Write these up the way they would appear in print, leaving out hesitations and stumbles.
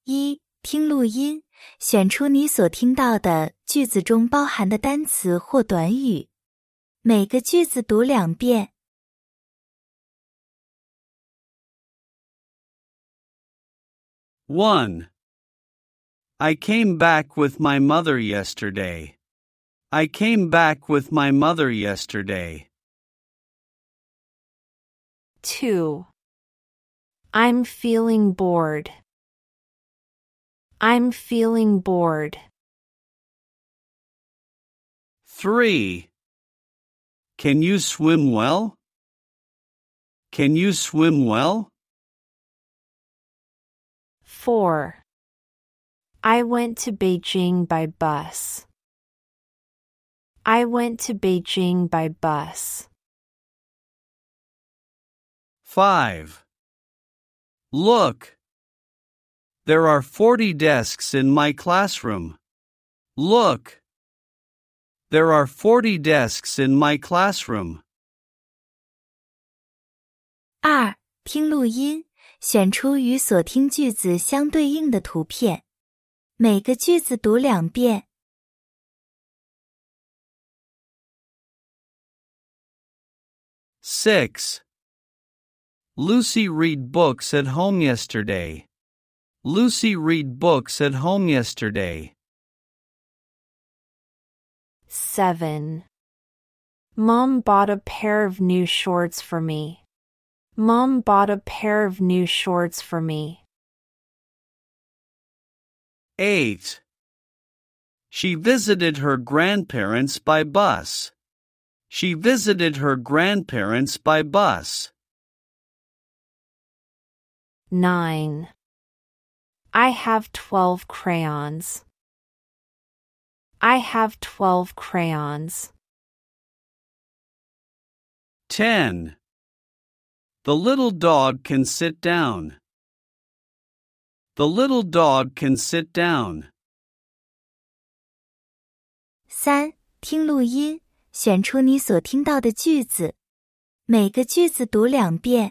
一、听录音，选出你所听到的句子中包含的单词或短语。每个句子读2遍。 1. I came back with my mother yesterday. I came back with my mother yesterday. 2. I'm feeling bored. I'm feeling bored. 3. Can you swim well? Can you swim well? 4. I went to Beijing by bus. I went to Beijing by bus. 5. Look. There are 40 desks in my classroom. Look. There are 40 desks in my classroom. 2. 听录音，选出与所听句子相对应的图片。每个句子读2遍。 6. Lucy read books at home yesterday. Lucy read books at home yesterday. 7. Mom bought a pair of new shorts for me. Mom bought a pair of new shorts for me. 8. She visited her grandparents by bus. She visited her grandparents by bus. 9. I have 12 crayons. I have 12 crayons. 10. The little dog can sit down. The little dog can sit down. 3. 听录音，选出你所听到的句子。每个句子读2遍。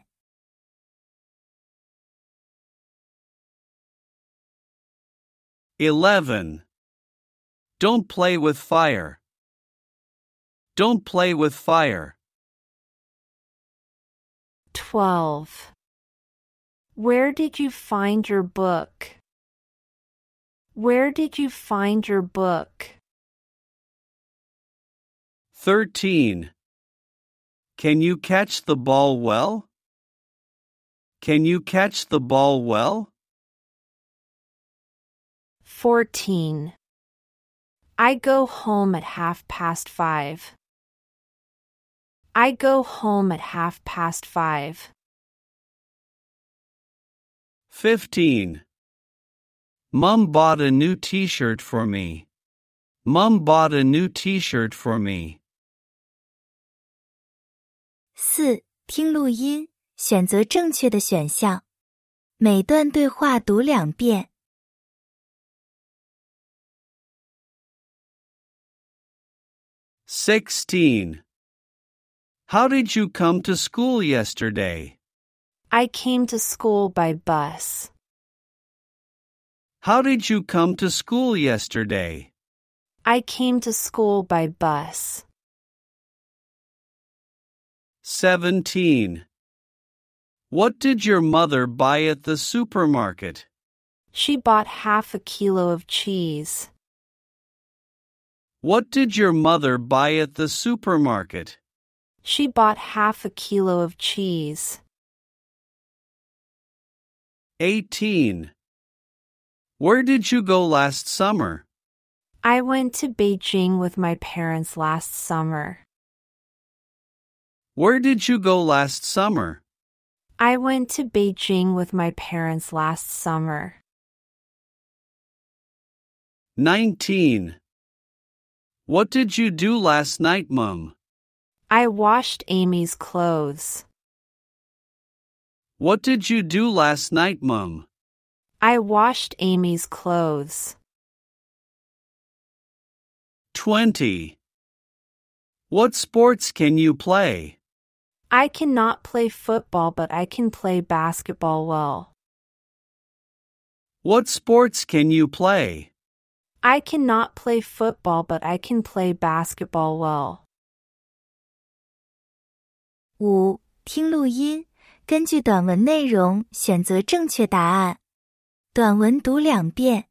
11. Don't play with fire. Don't play with fire. 12. Where did you find your book? Where did you find your book? 13. Can you catch the ball well? Can you catch the ball well? 14. I go home at 5:30. I go home at 5:30. 15. Mom bought a new t-shirt for me. Mom bought a new t-shirt for me. 4. 听录音，选择正确的选项。每段对话读2遍。 16. How did you come to school yesterday? I came to school by bus. How did you come to school yesterday? I came to school by bus. 17. What did your mother buy at the supermarket? She bought half a kilo of cheese. What did your mother buy at the supermarket? She bought half a kilo of cheese. 18. Where did you go last summer? I went to Beijing with my parents last summer. Where did you go last summer? I went to Beijing with my parents last summer. 19. What did you do last night, Mum? I washed Amy's clothes. What did you do last night, Mum? I washed Amy's clothes. 20. What sports can you play? I cannot play football, but I can play basketball well. What sports can you play? I cannot play football, but I can play basketball well. 5. 听录音，根据短文内容选择正确答案。短文读2遍。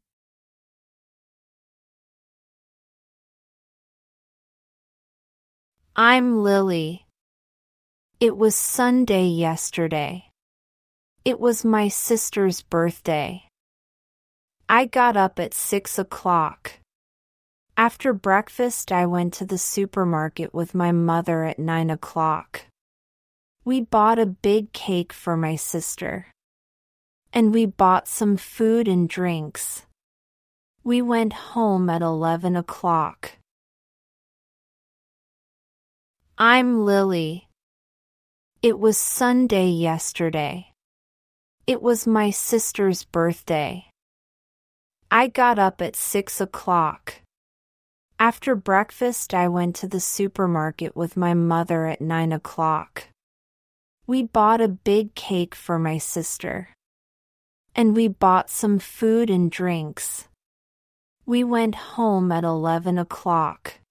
I'm Lily. It was Sunday yesterday. It was my sister's birthday. I got up at 6 o'clock. After breakfast, I went to the supermarket with my mother at 9 o'clock. We bought a big cake for my sister. And we bought some food and drinks. We went home at 11 o'clock. I'm Lily. It was Sunday yesterday. It was my sister's birthday. I got up at 6 o'clock. After breakfast, I went to the supermarket with my mother at 9 o'clock. We bought a big cake for my sister. And we bought some food and drinks. We went home at 11 o'clock.